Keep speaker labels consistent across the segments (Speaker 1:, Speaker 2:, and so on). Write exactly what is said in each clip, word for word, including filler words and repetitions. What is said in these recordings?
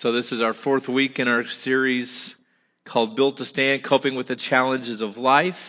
Speaker 1: So this is our fourth week in our series called Built to Stand, Coping with the Challenges of Life.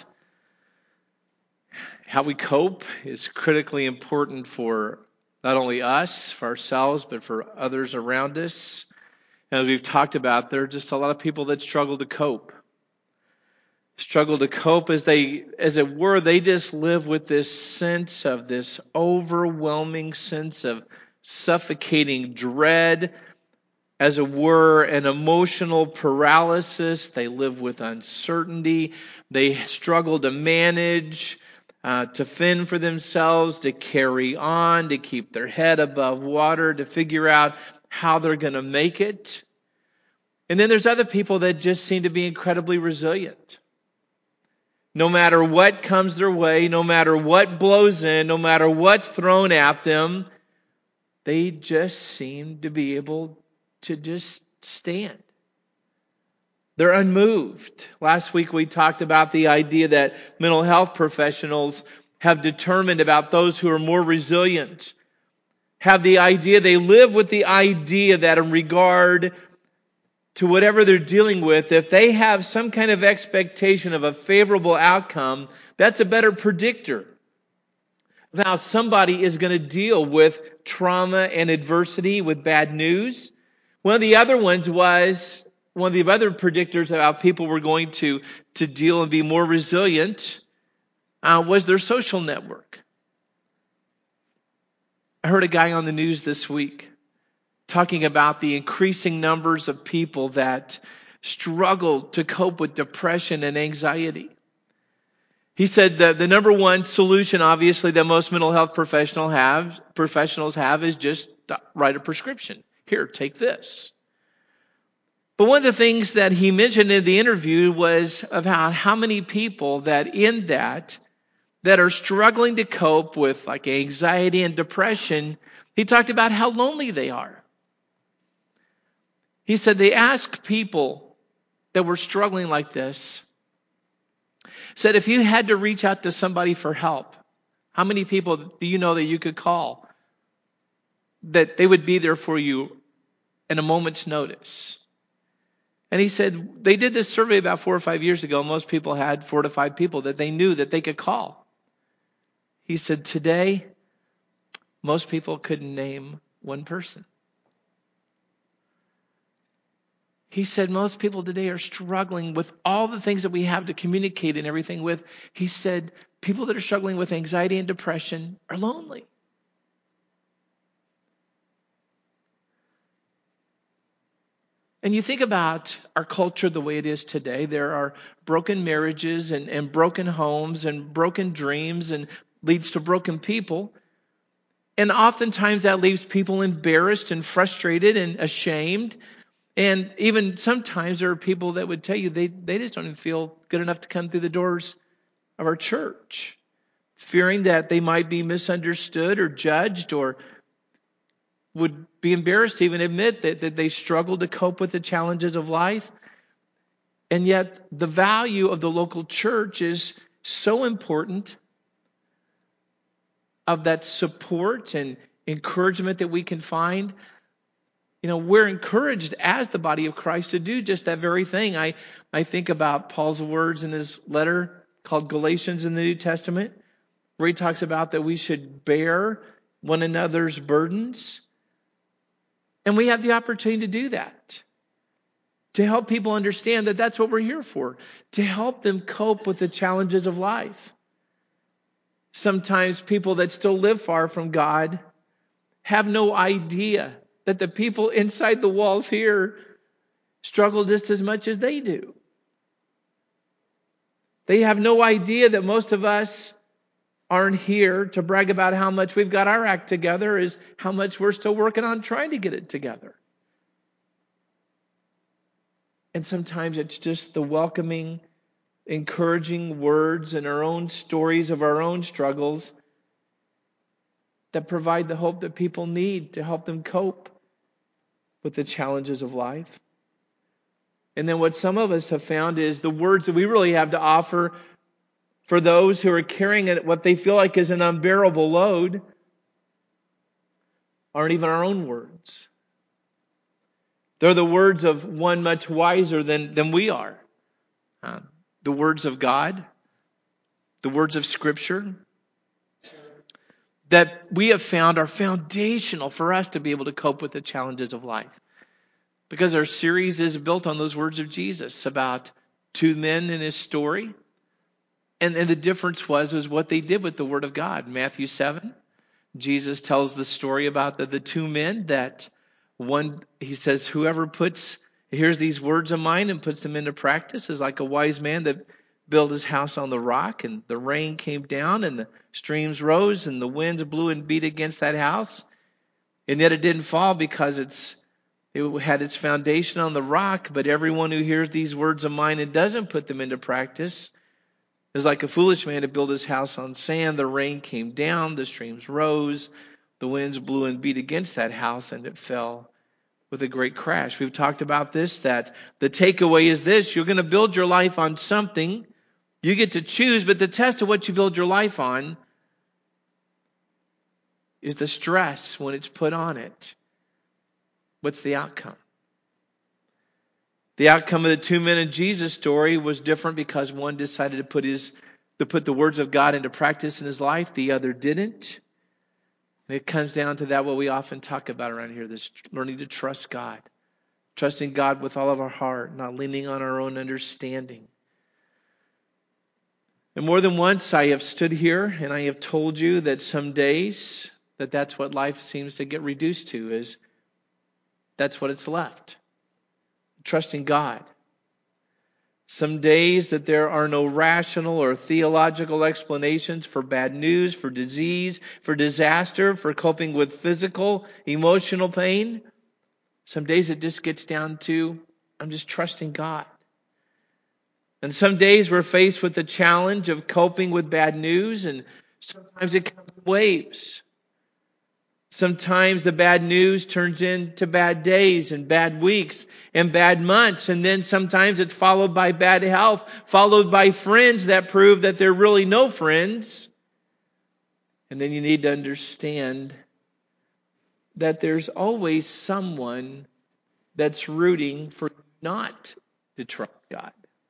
Speaker 1: How we cope is critically important for not only us, for ourselves, but for others around us. And as we've talked about, there are just a lot of people that struggle to cope. Struggle to cope as they, as it were, they just live with this sense of this overwhelming sense of suffocating dread, as it were, an emotional paralysis. They live with uncertainty. They struggle to manage, uh, to fend for themselves, to carry on, to keep their head above water, to figure out how they're going to make it. And then there's other people that just seem to be incredibly resilient. No matter what comes their way, no matter what blows in, no matter what's thrown at them, they just seem to be able to just stand. They're unmoved. Last week we talked about the idea that mental health professionals have determined about those who are more resilient. Have the idea, they live with the idea that in regard to whatever they're dealing with, if they have some kind of expectation of a favorable outcome, that's a better predictor of how somebody is going to deal with trauma and adversity, with bad news. One of the other ones was, one of the other predictors of how people were going to, to deal and be more resilient uh, was their social network. I heard a guy on the news this week talking about the increasing numbers of people that struggle to cope with depression and anxiety. He said that the number one solution, obviously, that most mental health professional have, professionals have is just write a prescription. Here, take this. But one of the things that he mentioned in the interview was about how many people that in that, that are struggling to cope with like anxiety and depression. He talked about how lonely they are. He said they asked people that were struggling like this, said if you had to reach out to somebody for help, how many people do you know that you could call that they would be there for you in a moment's notice? And he said they did this survey about four or five years ago. Most people had four to five people that they knew that they could call. He said today, most people couldn't name one person. He said most people today are struggling with all the things that we have to communicate and everything with. He said people that are struggling with anxiety and depression are lonely. And you think about our culture the way it is today. There are broken marriages and, and broken homes and broken dreams and leads to broken people. And oftentimes that leaves people embarrassed and frustrated and ashamed. And even sometimes there are people that would tell you they, they just don't even feel good enough to come through the doors of our church, fearing that they might be misunderstood or judged, or would be embarrassed to even admit that, that they struggle to cope with the challenges of life. And yet the value of the local church is so important, of that support and encouragement that we can find. You know, we're encouraged as the body of Christ to do just that very thing. I, I think about Paul's words in his letter called Galatians in the New Testament, where he talks about that we should bear one another's burdens. And we have the opportunity to do that, to help people understand that that's what we're here for, to help them cope with the challenges of life. Sometimes people that still live far from God have no idea that the people inside the walls here struggle just as much as they do. They have no idea that most of us aren't here to brag about how much we've got our act together, is how much we're still working on trying to get it together. And sometimes it's just the welcoming, encouraging words and our own stories of our own struggles that provide the hope that people need to help them cope with the challenges of life. And then what some of us have found is the words that we really have to offer for those who are carrying what they feel like is an unbearable load aren't even our own words. They're the words of one much wiser than, than we are. Uh, the words of God, the words of Scripture that we have found are foundational for us to be able to cope with the challenges of life. Because our series is built on those words of Jesus about two men in his story. And, and the difference was, was what they did with the Word of God. Matthew seven, Jesus tells the story about the, the two men that one, he says, whoever puts, hears these words of mine and puts them into practice is like a wise man that built his house on the rock, and the rain came down and the streams rose and the winds blew and beat against that house. And yet it didn't fall because it's it had its foundation on the rock. But everyone who hears these words of mine and doesn't put them into practice is like a foolish man to build his house on sand. The rain came down, the streams rose, the winds blew and beat against that house, and it fell with a great crash. We've talked about this, that the takeaway is this: you're going to build your life on something. You get to choose, but the test of what you build your life on is the stress when it's put on it. What's the outcome? The outcome of the two men in Jesus' story was different because one decided to put his to put the words of God into practice in his life. The other didn't. And it comes down to that, what we often talk about around here, this learning to trust God. Trusting God with all of our heart, not leaning on our own understanding. And more than once I have stood here and I have told you that some days that that's what life seems to get reduced to, is that's what it's left. Trusting God. Some days that there are no rational or theological explanations for bad news, for disease, for disaster, for coping with physical, emotional pain. Some days it just gets down to, I'm just trusting God. And some days we're faced with the challenge of coping with bad news, and sometimes it comes in waves. Sometimes the bad news turns into bad days and bad weeks and bad months. And then sometimes it's followed by bad health, followed by friends that prove that they're really no friends. And then you need to understand that there's always someone that's rooting for you not to trust God.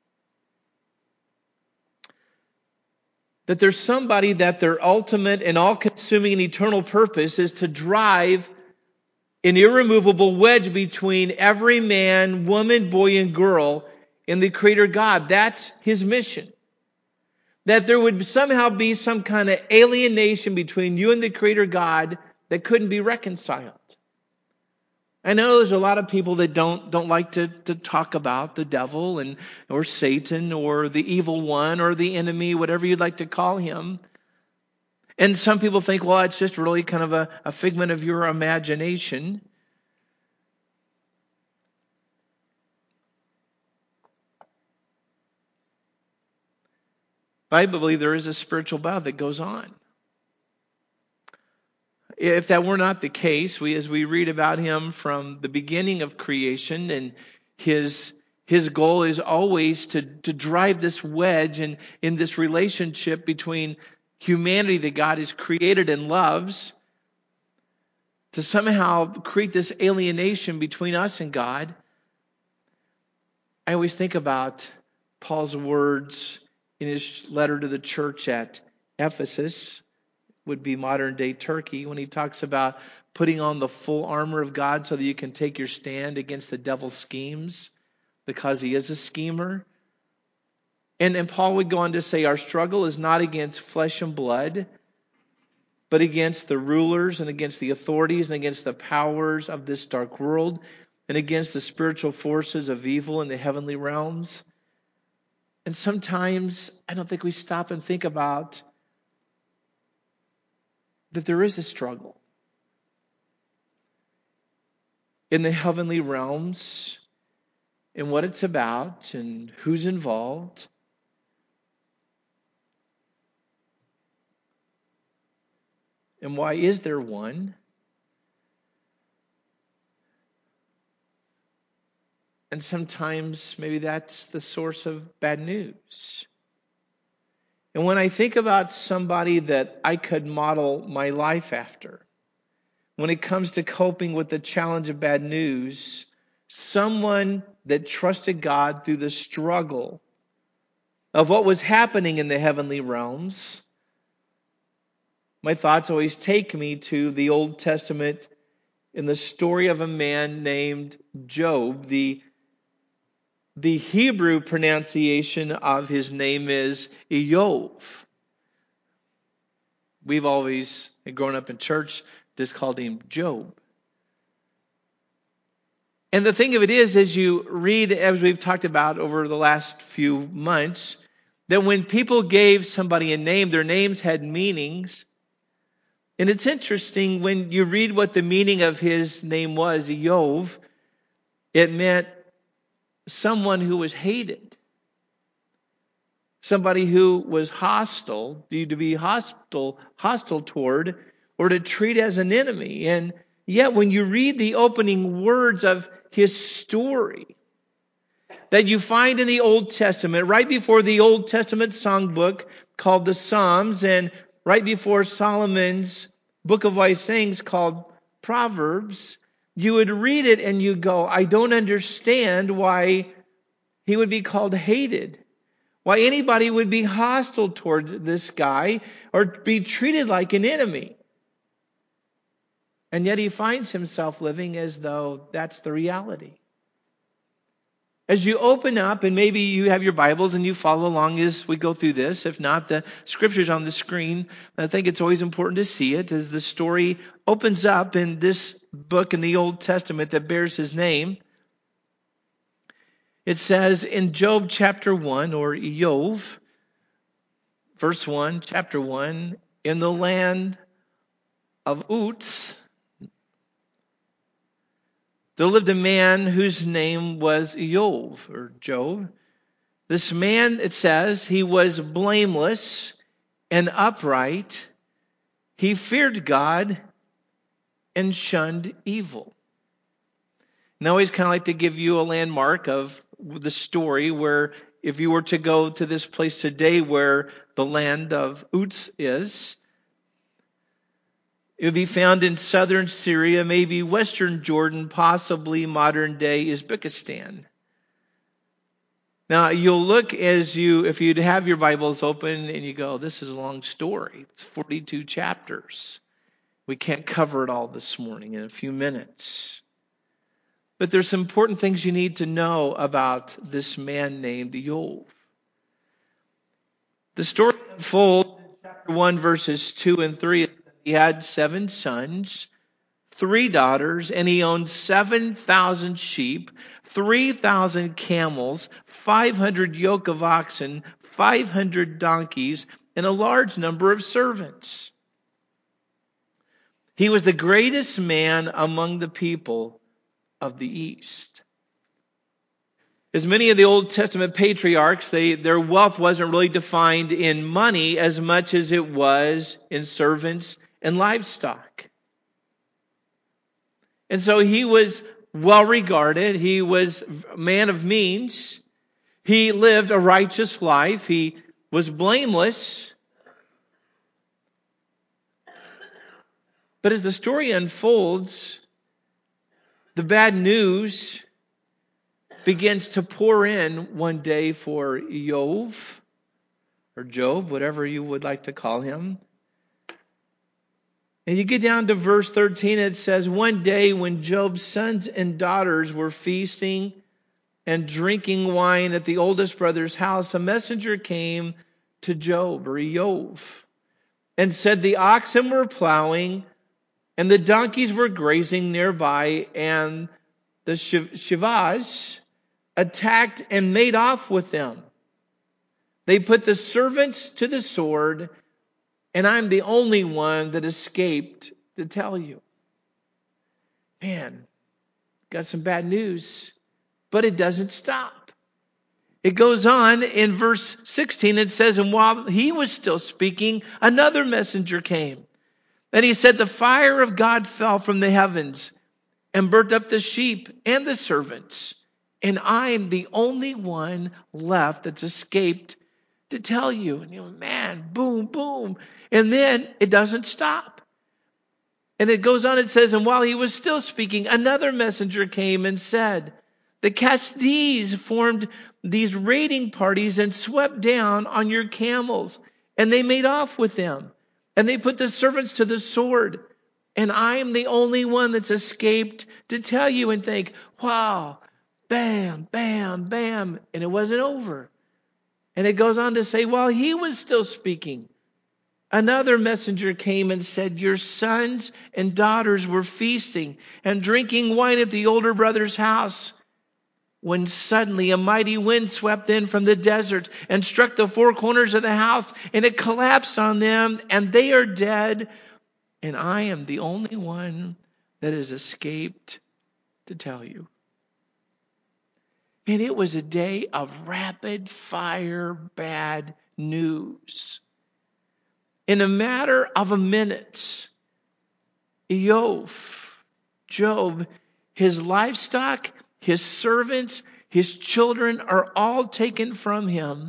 Speaker 1: That there's somebody that their ultimate and all-consuming and eternal purpose is to drive an irremovable wedge between every man, woman, boy, and girl and the Creator God. That's His mission. That there would somehow be some kind of alienation between you and the Creator God that couldn't be reconciled. I know there's a lot of people that don't don't like to, to talk about the devil and or Satan or the evil one or the enemy, whatever you'd like to call him. And some people think, well, it's just really kind of a, a figment of your imagination. But I believe there is a spiritual battle that goes on. If that were not the case, we, as we read about him from the beginning of creation, and his his goal is always to, to drive this wedge in, in this relationship between humanity that God has created and loves, to somehow create this alienation between us and God. I always think about Paul's words in his letter to the church at Ephesus, would be modern day Turkey, when he talks about putting on the full armor of God so that you can take your stand against the devil's schemes, because he is a schemer. And, and Paul would go on to say, our struggle is not against flesh and blood, but against the rulers and against the authorities and against the powers of this dark world and against the spiritual forces of evil in the heavenly realms. And sometimes I don't think we stop and think about that there is a struggle in the heavenly realms and what it's about and who's involved. And why is there one? And sometimes maybe that's the source of bad news. And when I think about somebody that I could model my life after, when it comes to coping with the challenge of bad news, someone that trusted God through the struggle of what was happening in the heavenly realms, my thoughts always take me to the Old Testament in the story of a man named Job. The, the Hebrew pronunciation of his name is Iyov. We've always, grown up in church, just called him Job. And the thing of it is, as you read, as we've talked about over the last few months, that when people gave somebody a name, their names had meanings. And it's interesting, when you read what the meaning of his name was, Iyov, it meant someone who was hated. Somebody who was hostile, to be hostile, hostile toward, or to treat as an enemy. And yet when you read the opening words of his story that you find in the Old Testament, right before the Old Testament songbook called the Psalms, and right before Solomon's book of wise sayings called Proverbs, you would read it and you go, I don't understand why he would be called hated. Why anybody would be hostile toward this guy or be treated like an enemy. And yet he finds himself living as though that's the reality. As you open up, and maybe you have your Bibles and you follow along as we go through this. If not, the scripture's on the screen. I think it's always important to see it as the story opens up in this book in the Old Testament that bears his name. It says in Job chapter one, or Iyov, verse one, chapter one, in the land of Uz, there lived a man whose name was Iyov, or Job. This man, it says, he was blameless and upright. He feared God and shunned evil. Now, I always kind of like to give you a landmark of the story where if you were to go to this place today where the land of Uz is, it would be found in southern Syria, maybe western Jordan, possibly modern day Uzbekistan. Now, you'll look as you, if you'd have your Bibles open and you go, this is a long story. It's forty-two chapters. We can't cover it all this morning in a few minutes. But there's some important things you need to know about this man named Iyov. The story unfolds in chapter one, verses two and three. He had seven sons, three daughters, and he owned seven thousand sheep, three thousand camels, five hundred yoke of oxen, five hundred donkeys, and a large number of servants. He was the greatest man among the people of the East. As many of the Old Testament patriarchs, they, their wealth wasn't really defined in money as much as it was in servants and livestock. And so he was well regarded. He was a man of means. He lived a righteous life. He was blameless. But as the story unfolds, the bad news begins to pour in one day for Iyov, or Job, whatever you would like to call him. And you get down to verse thirteen, it says, one day when Job's sons and daughters were feasting and drinking wine at the oldest brother's house, a messenger came to Job, or Iyov, and said the oxen were plowing and the donkeys were grazing nearby, and the Shivas attacked and made off with them. They put the servants to the sword, and I'm the only one that escaped to tell you. Man, got some bad news, but it doesn't stop. It goes on in verse sixteen. It says, and while he was still speaking, another messenger came. And he said, the fire of God fell from the heavens and burnt up the sheep and the servants. And I'm the only one left that's escaped to tell you. And you know, man, boom, boom. And then it doesn't stop. And it goes on, it says, and while he was still speaking, another messenger came and said, the Casdees formed these raiding parties and swept down on your camels, and they made off with them. And they put the servants to the sword. And I am the only one that's escaped to tell you and think, wow, bam, bam, bam. And it wasn't over. And it goes on to say, while he was still speaking, another messenger came and said, your sons and daughters were feasting and drinking wine at the older brother's house, when suddenly a mighty wind swept in from the desert and struck the four corners of the house, and it collapsed on them, and they are dead. And I am the only one that has escaped to tell you. And it was a day of rapid fire bad news. In a matter of a minute, Job, Job, his livestock, his servants, his children are all taken from him.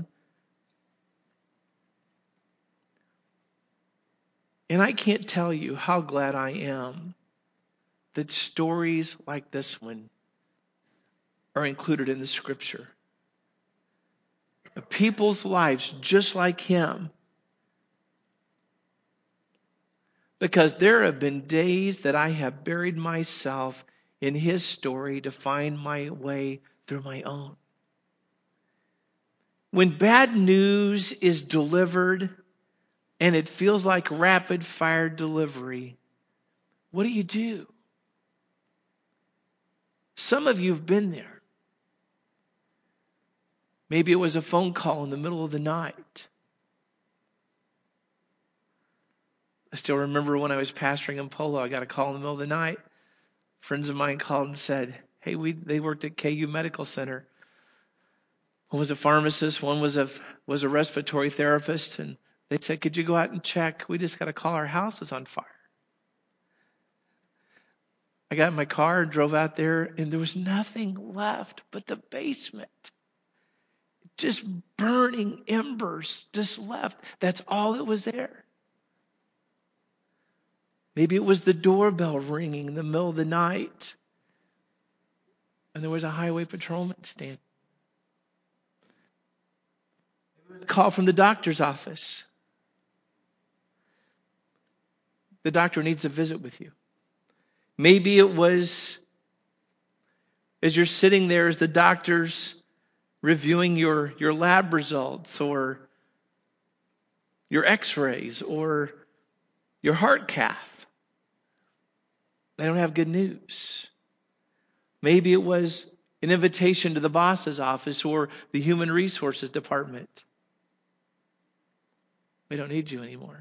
Speaker 1: And I can't tell you how glad I am that stories like this one are included in the scripture. People's lives just like him. Because there have been days that I have buried myself in his story to find my way through my own. When bad news is delivered and it feels like rapid fire delivery, what do you do? Some of you have been there. Maybe it was a phone call in the middle of the night. I still remember when I was pastoring in Polo, I got a call in the middle of the night. Friends of mine called and said, hey, we they worked at K U Medical Center. One was a pharmacist, one was a was a respiratory therapist, and they said, could you go out and check? We just got a call, our house is on fire. I got in my car and drove out there, and there was nothing left but the basement. Just burning embers just left. That's all that was there. Maybe it was the doorbell ringing in the middle of the night, and there was a highway patrolman standing. A call from the doctor's office. The doctor needs a visit with you. Maybe it was as you're sitting there as the doctor's reviewing your, your lab results or your x-rays or your heart cath. They don't have good news. Maybe it was an invitation to the boss's office or the human resources department. We don't need you anymore.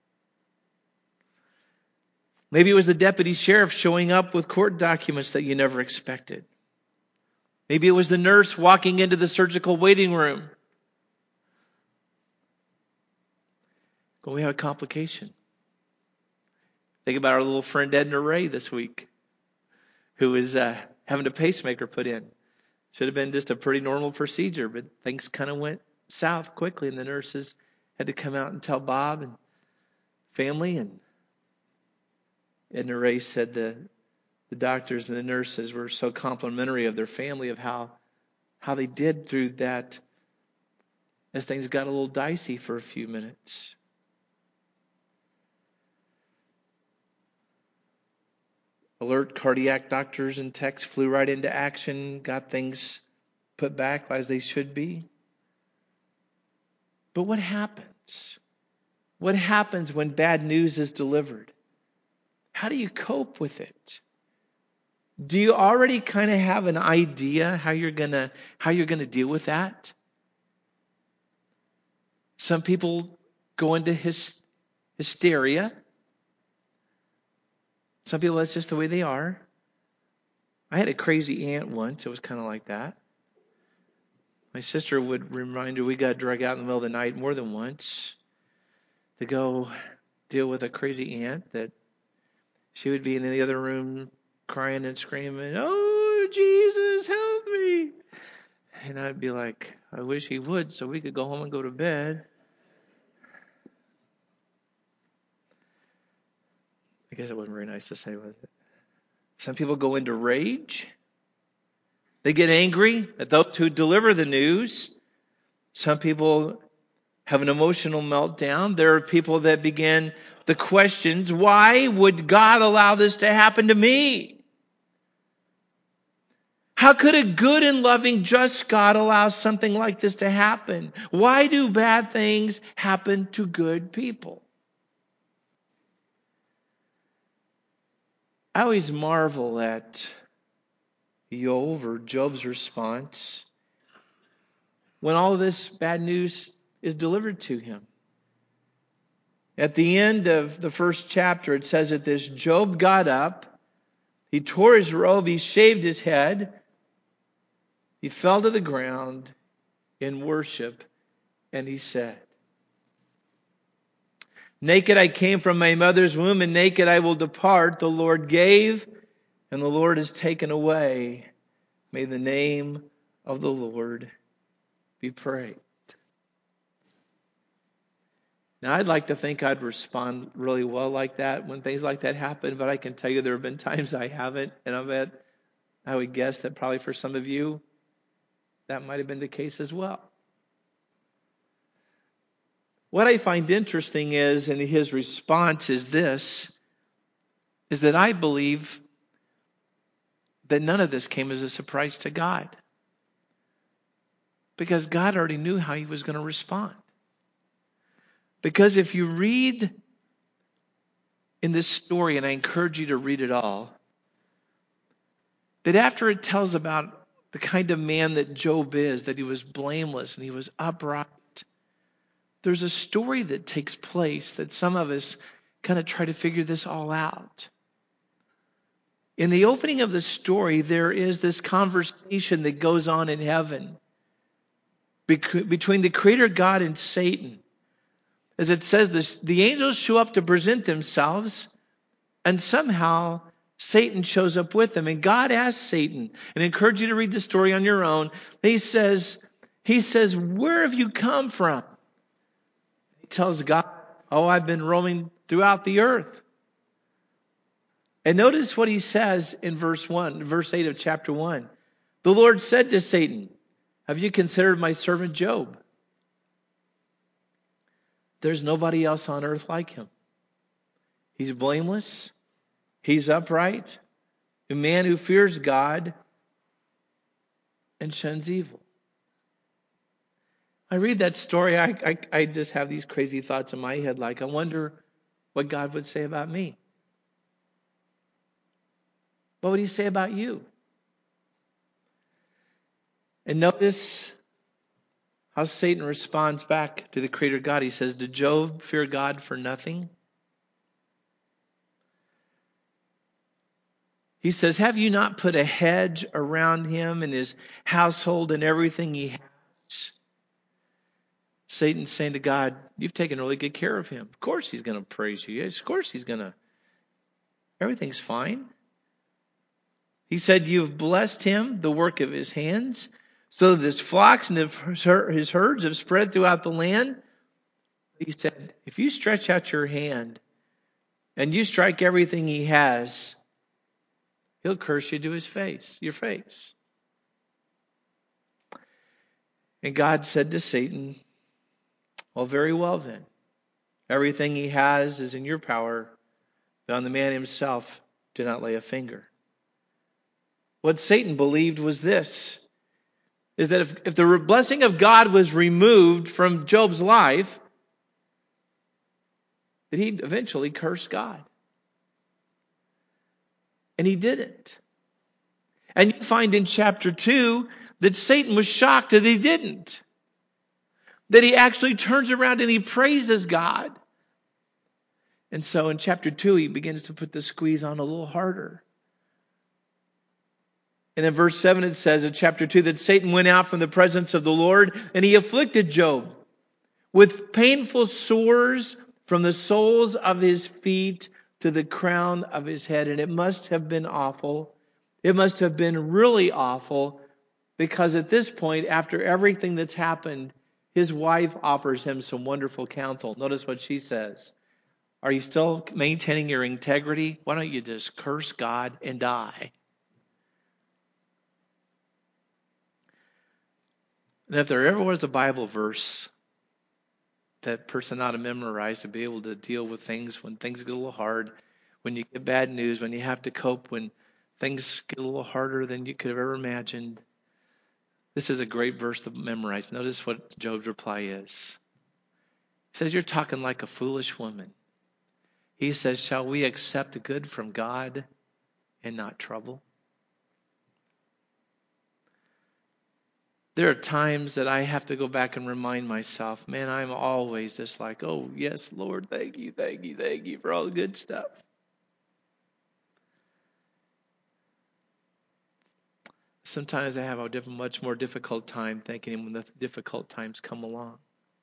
Speaker 1: Maybe it was the deputy sheriff showing up with court documents that you never expected. Maybe it was the nurse walking into the surgical waiting room. But we have a complication. Think about our little friend Edna Ray this week, who was uh, having a pacemaker put in. Should have been just a pretty normal procedure, but things kind of went south quickly, and the nurses had to come out and tell Bob and family. And Edna Ray said the the doctors and the nurses were so complimentary of their family of how how they did through that as things got a little dicey for a few minutes. Alert cardiac doctors and techs flew right into action, got things put back as they should be. But what happens? What happens when bad news is delivered? How do you cope with it? Do you already kind of have an idea how you're gonna how you're gonna deal with that? Some people go into hys- hysteria. Some people, that's just the way they are. I had a crazy aunt once. It was kind of like that. My sister would remind her we got dragged out in the middle of the night more than once to go deal with a crazy aunt that she would be in the other room crying and screaming, "Oh, Jesus, help me." And I'd be like, I wish he would so we could go home and go to bed. I guess it wasn't very nice to say, was it? Some people go into rage. They get angry at those who deliver the news. Some people have an emotional meltdown. There are people that begin the questions, why would God allow this to happen to me? How could a good and loving, just God allow something like this to happen? Why do bad things happen to good people? I always marvel at Job or Job's response when all of this bad news is delivered to him. At the end of the first chapter, it says that this Job got up, he tore his robe, he shaved his head, he fell to the ground in worship, and he said, naked I came from my mother's womb, and naked I will depart. The Lord gave, and the Lord has taken away. May the name of the Lord be praised. Now, I'd like to think I'd respond really well like that when things like that happen, but I can tell you there have been times I haven't, and I bet I would guess that probably for some of you, that might have been the case as well. What I find interesting is, in his response is this, is that I believe that none of this came as a surprise to God. Because God already knew how he was going to respond. Because if you read in this story, and I encourage you to read it all, that after it tells about the kind of man that Job is, that he was blameless and he was upright, there's a story that takes place that some of us kind of try to figure this all out. In the opening of the story, there is this conversation that goes on in heaven between the Creator God and Satan. As it says, this, the angels show up to present themselves, and somehow Satan shows up with them. And God asks Satan, and I encourage you to read the story on your own. He says, he says, where have you come from? He tells God, oh, I've been roaming throughout the earth. And notice what he says in verse one, verse eight of chapter one. The Lord said to Satan, have you considered my servant Job? There's nobody else on earth like him. He's blameless. He's upright. A man who fears God and shuns evil. I read that story, I, I, I just have these crazy thoughts in my head, like, I wonder what God would say about me. What would he say about you? And notice how Satan responds back to the Creator God. He says, did Job fear God for nothing? He says, have you not put a hedge around him and his household and everything he has? Satan's saying to God, you've taken really good care of him. Of course he's going to praise you. Of course he's going to. Everything's fine. He said, you've blessed him, the work of his hands, so that his flocks and his herds have spread throughout the land. He said, if you stretch out your hand and you strike everything he has, he'll curse you to his face, your face. And God said to Satan, well, very well then. Everything he has is in your power, but on the man himself do not lay a finger. What Satan believed was this, is that if, if the blessing of God was removed from Job's life, that he'd eventually curse God. And he didn't. And you find in chapter two that Satan was shocked that he didn't. That he actually turns around and he praises God. And so in chapter two, he begins to put the squeeze on a little harder. And in verse seven it says in chapter two that Satan went out from the presence of the Lord and he afflicted Job with painful sores from the soles of his feet to the crown of his head. And it must have been awful. It must have been really awful, because at this point, after everything that's happened, his wife offers him some wonderful counsel. Notice what she says. Are you still maintaining your integrity? Why don't you just curse God and die? And if there ever was a Bible verse that person ought to memorize to be able to deal with things when things get a little hard, when you get bad news, when you have to cope, when things get a little harder than you could have ever imagined, this is a great verse to memorize. Notice what Job's reply is. He says, you're talking like a foolish woman. He says, shall we accept good from God and not trouble? There are times that I have to go back and remind myself, man, I'm always just like, oh, yes, Lord, thank you, thank you, thank you for all the good stuff. Sometimes I have a diff- much more difficult time thinking when the difficult times come along.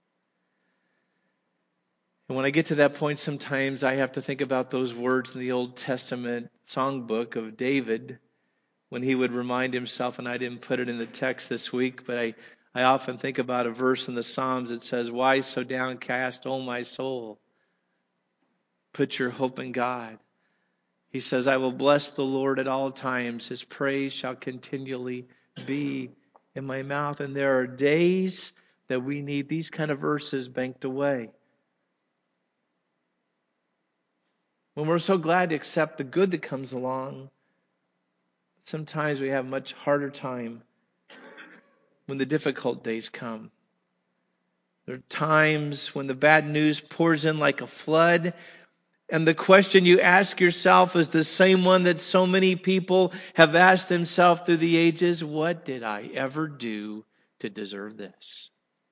Speaker 1: And when I get to that point, sometimes I have to think about those words in the Old Testament songbook of David when he would remind himself, and I didn't put it in the text this week, but I, I often think about a verse in the Psalms that says, why so downcast, O my soul? Put your hope in God. He says, I will bless the Lord at all times. His praise shall continually be in my mouth. And there are days that we need these kind of verses banked away. When we're so glad to accept the good that comes along, sometimes we have a much harder time when the difficult days come. There are times when the bad news pours in like a flood, and the question you ask yourself is the same one that so many people have asked themselves through the ages. What did I ever do to deserve this?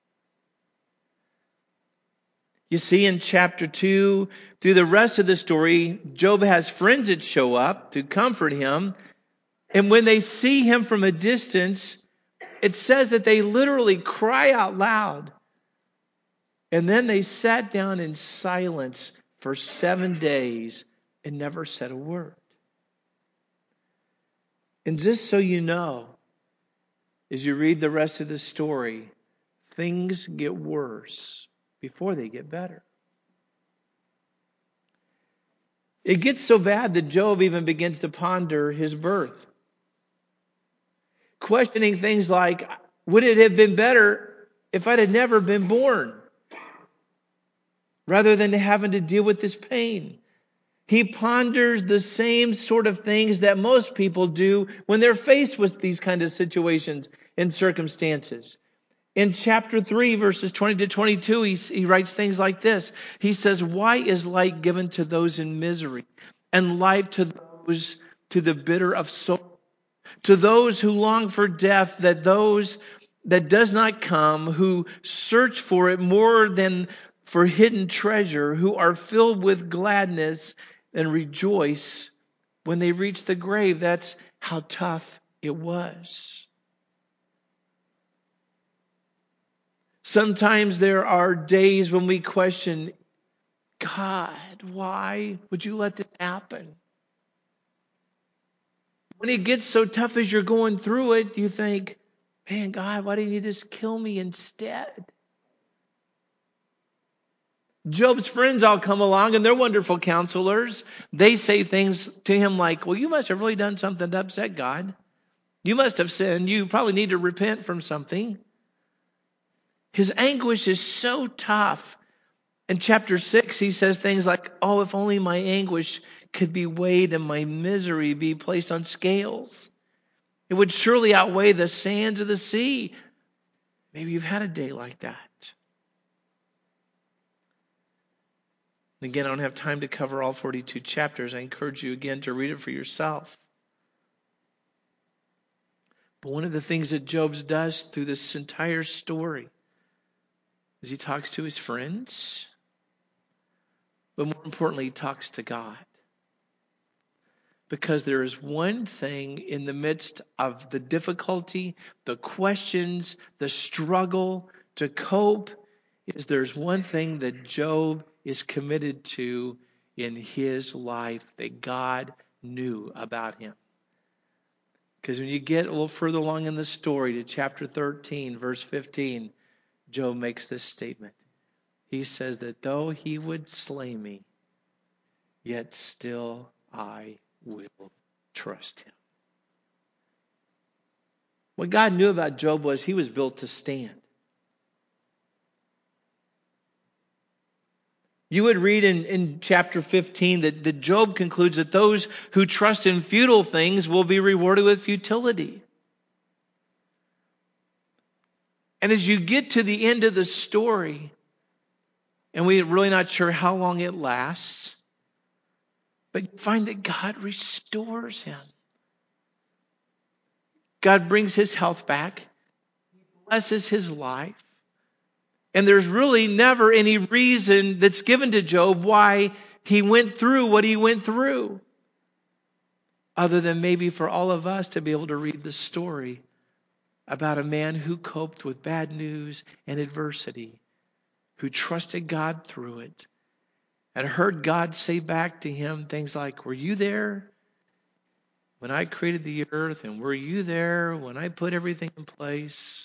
Speaker 1: You see, in chapter two, through the rest of the story, Job has friends that show up to comfort him. And when they see him from a distance, it says that they literally cry out loud. And then they sat down in silence for seven days and never said a word. And just so you know, as you read the rest of the story, things get worse before they get better. It gets so bad that Job even begins to ponder his birth, questioning things like, would it have been better if I'd had never been born, rather than having to deal with this pain? He ponders the same sort of things that most people do when they're faced with these kind of situations and circumstances. In chapter three, verses twenty to twenty-two, he, he writes things like this. He says, why is light given to those in misery, and life to those to the bitter of soul? To those who long for death, that those that does not come, who search for it more than for hidden treasure, who are filled with gladness and rejoice when they reach the grave. That's how tough it was. Sometimes there are days when we question, God, why would you let this happen? When it gets so tough as you're going through it, you think, man, God, why didn't you just kill me instead? Job's friends all come along, and they're wonderful counselors. They say things to him like, well, you must have really done something to upset God. You must have sinned. You probably need to repent from something. His anguish is so tough. In chapter six, he says things like, oh, if only my anguish could be weighed and my misery be placed on scales. It would surely outweigh the sands of the sea. Maybe you've had a day like that. Again, I don't have time to cover all forty-two chapters. I encourage you again to read it for yourself. But one of the things that Job does through this entire story is he talks to his friends, but more importantly, he talks to God. Because there is one thing in the midst of the difficulty, the questions, the struggle to cope, is there's one thing that Job is committed to in his life that God knew about him. Because when you get a little further along in the story to chapter thirteen, verse fifteen, Job makes this statement. He says that though he would slay me, yet still I will trust him. What God knew about Job was he was built to stand. You would read in, in chapter fifteen that, that Job concludes that those who trust in futile things will be rewarded with futility. And as you get to the end of the story, and we're really not sure how long it lasts, but you find that God restores him. God brings his health back, blesses his life. And there's really never any reason that's given to Job why he went through what he went through, other than maybe for all of us to be able to read the story about a man who coped with bad news and adversity, who trusted God through it, and heard God say back to him things like, were you there when I created the earth? And were you there when I put everything in place?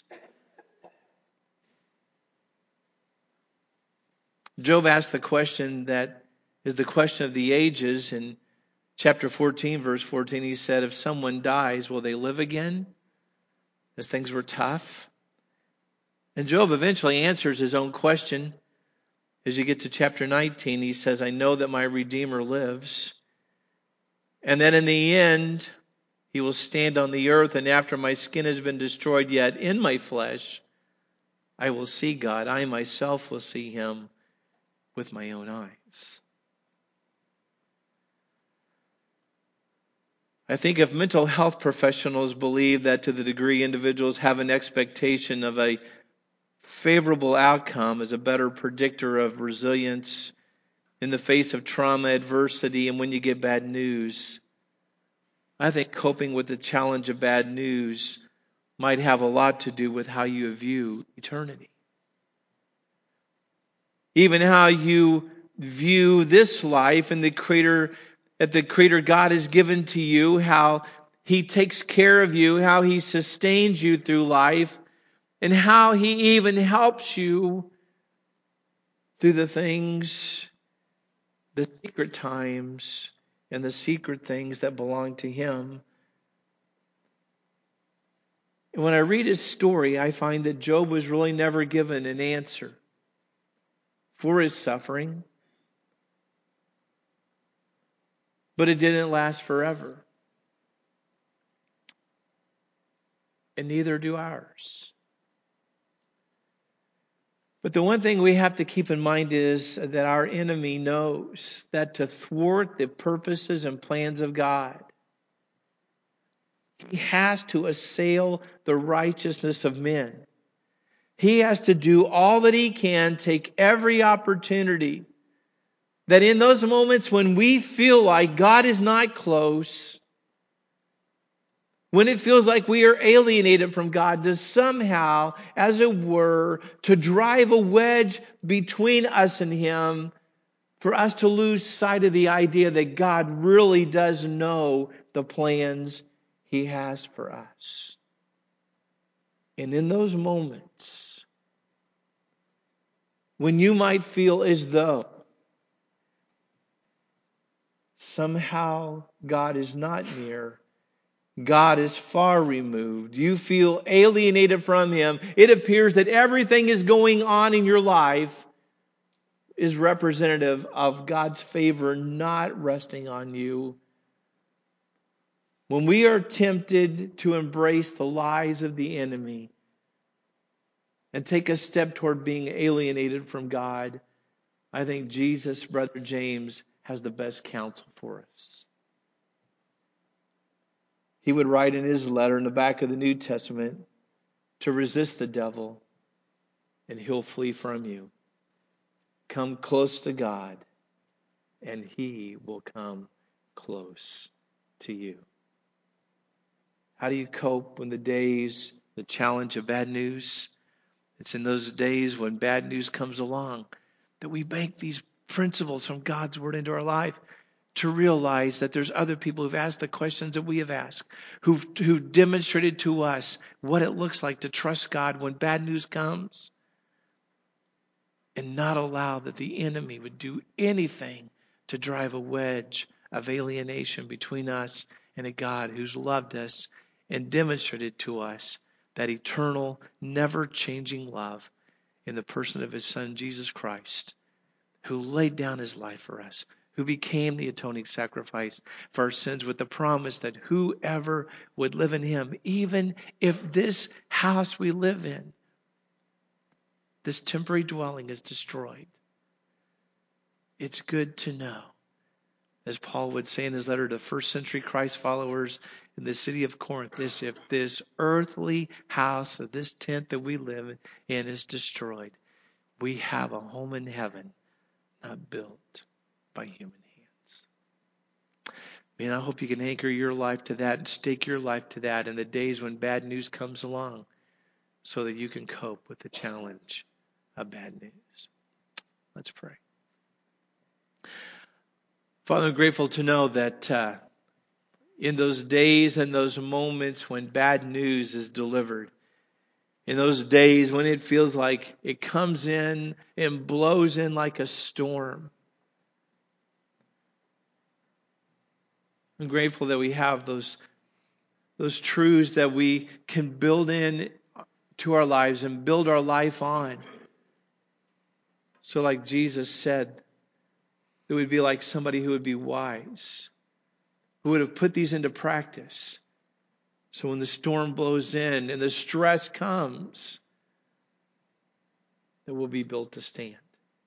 Speaker 1: Job asked the question that is the question of the ages. In chapter fourteen, verse fourteen, he said, if someone dies, will they live again? As things were tough. And Job eventually answers his own question. As you get to chapter nineteen, he says, I know that my Redeemer lives. And then in the end, he will stand on the earth, and after my skin has been destroyed, yet in my flesh, I will see God. I myself will see him with my own eyes. I think if mental health professionals believe that to the degree individuals have an expectation of a favorable outcome as a better predictor of resilience in the face of trauma, adversity, and when you get bad news, I think coping with the challenge of bad news might have a lot to do with how you view eternity. Even how you view this life and the Creator that the Creator God has given to you, how He takes care of you, how He sustains you through life, and how He even helps you through the things, the secret times, and the secret things that belong to Him. And when I read his story, I find that Job was really never given an answer for his suffering. But it didn't last forever. And neither do ours. But the one thing we have to keep in mind is that our enemy knows that to thwart the purposes and plans of God, he has to assail the righteousness of men. He has to do all that he can, take every opportunity, that in those moments when we feel like God is not close, when it feels like we are alienated from God, to somehow, as it were, to drive a wedge between us and Him, for us to lose sight of the idea that God really does know the plans He has for us. And in those moments, when you might feel as though somehow God is not near, God is far removed, you feel alienated from Him, it appears that everything is going on in your life is representative of God's favor not resting on you. When we are tempted to embrace the lies of the enemy and take a step toward being alienated from God, I think Jesus, Brother James, has the best counsel for us. He would write in his letter in the back of the New Testament to resist the devil and he'll flee from you. Come close to God and He will come close to you. How do you cope when the days, the challenge of bad news? It's in those days when bad news comes along that we bank these principles from God's Word into our life to realize that there's other people who've asked the questions that we have asked, who've, who've demonstrated to us what it looks like to trust God when bad news comes, and not allow that the enemy would do anything to drive a wedge of alienation between us and a God who's loved us and demonstrated to us that eternal, never-changing love in the person of his Son, Jesus Christ, who laid down his life for us, who became the atoning sacrifice for our sins with the promise that whoever would live in him, even if this house we live in, this temporary dwelling is destroyed, it's good to know, as Paul would say in his letter to first century Christ followers in the city of Corinth, this, if this earthly house, or this tent that we live in is destroyed, we have a home in heaven not built by human hands. Man, I hope you can anchor your life to that and stake your life to that in the days when bad news comes along so that you can cope with the challenge of bad news. Let's pray. Father, I'm grateful to know that uh, in those days and those moments when bad news is delivered, in those days when it feels like it comes in and blows in like a storm, I'm grateful that we have those, those truths that we can build in to our lives and build our life on. So like Jesus said, it would be like somebody who would be wise, who would have put these into practice. So when the storm blows in and the stress comes, that we'll be built to stand.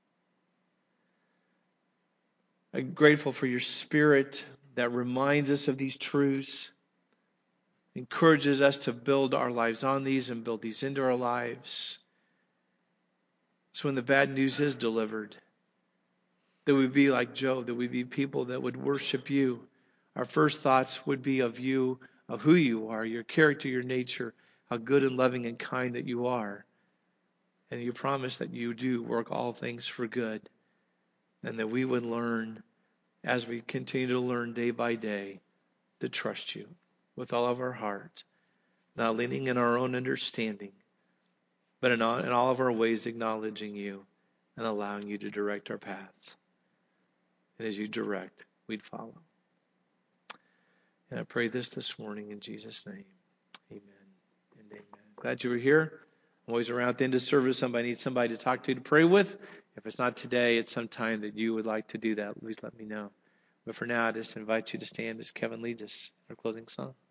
Speaker 1: I'm grateful for your Spirit that reminds us of these truths, encourages us to build our lives on these and build these into our lives. So when the bad news is delivered, that we be like Job, that we be people that would worship you. Our first thoughts would be of you, of who you are, your character, your nature, how good and loving and kind that you are. And you promise that you do work all things for good. And that we would learn, as we continue to learn day by day, to trust you with all of our heart, not leaning in our own understanding, but in all, in all of our ways acknowledging you and allowing you to direct our paths. And as you direct, we'd follow. And I pray this this morning in Jesus' name. Amen and amen. Glad you were here. I'm always around at the end of service. Somebody needs somebody to talk to, to pray with. If it's not today, it's some time that you would like to do that. Please let me know. But for now, I just invite you to stand as Kevin leads us in our closing song.